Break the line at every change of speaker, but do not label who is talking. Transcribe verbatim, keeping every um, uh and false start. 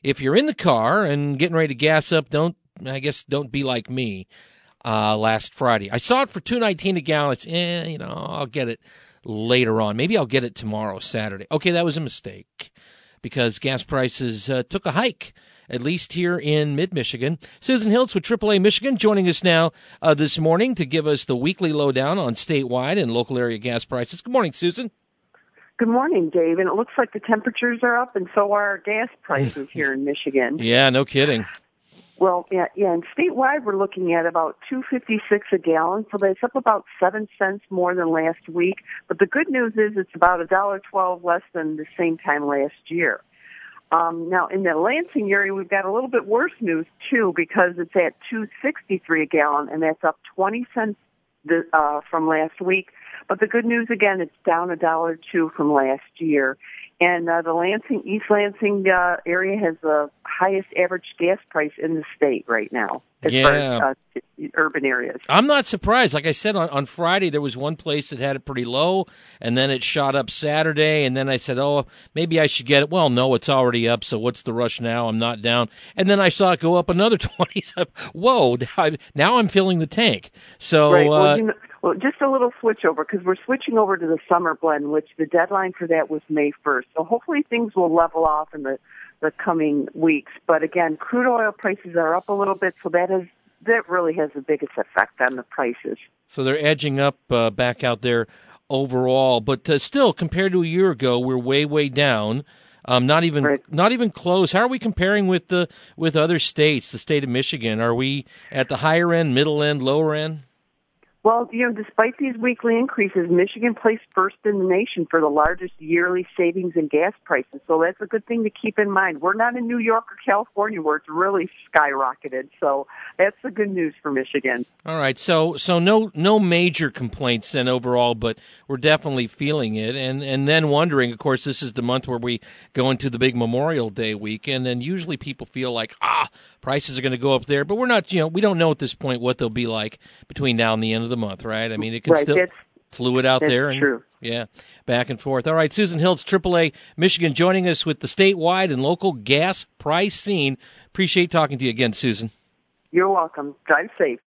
if you're in the car and getting ready to gas up, don't, I guess, don't be like me uh, last Friday. I saw it for two nineteen a gallon. It's, eh, you know, I'll get it later on. Maybe I'll get it tomorrow, Saturday. Okay, that was a mistake because gas prices uh, took a hike, at least here in mid-Michigan. Susan Hiltz with triple A Michigan joining us now uh, this morning to give us the weekly lowdown on statewide and local area gas prices. Good morning, Susan.
Good morning, Dave. And it looks like the temperatures are up, and so are our gas prices here in Michigan.
Yeah, no kidding.
Well, yeah, yeah, and statewide we're looking at about two fifty-six a gallon, so that's up about seven cents more than last week. But the good news is it's about a dollar twelve less than the same time last year. Um, now, in the Lansing area, we've got a little bit worse news, too, because it's at two sixty-three a gallon, and that's up twenty cents the, uh, from last week. But the good news, again, it's down a dollar two from last year. And uh, the Lansing, East Lansing uh, area has the highest average gas price in the state right now, as
yeah.
far as uh, urban areas.
I'm not surprised. Like I said, on, on Friday, there was one place that had it pretty low, and then it shot up Saturday, and then I said, oh, maybe I should get it. Well, no, it's already up, so what's the rush now? I'm not down. And then I saw it go up another twenty. Whoa, now I'm filling the tank. So,
right. Well,
uh,
you know, Well, just a little switch over because we're switching over to the summer blend, which the deadline for that was May first. So hopefully things will level off in the, the coming weeks. But again, crude oil prices are up a little bit, so that is that really has the biggest effect on the prices.
So they're edging up uh, back out there overall, but uh, still, compared to a year ago, we're way, way down. Um, not even
right.
not even close. How are we comparing with the with other states? The state of Michigan, are we at the higher end, middle end, lower end?
Well, you know, despite these weekly increases, Michigan placed first in the nation for the largest yearly savings in gas prices. So that's a good thing to keep in mind. We're not in New York or California where it's really skyrocketed. So that's the good news for Michigan.
All right. So so no no major complaints then overall, but we're definitely feeling it. And and then wondering, of course, this is the month where we go into the big Memorial Day weekend, and usually people feel like, ah, prices are going to go up there, but we're not, you know, we don't know at this point what they'll be like between now and the end of the month, right? I mean, it can
right,
still fluid out
that's
there. And,
true.
Yeah, back and forth. All right, Susan Hiltz, triple A Michigan, joining us with the statewide and local gas price scene. Appreciate talking to you again, Susan.
You're welcome. Drive safe.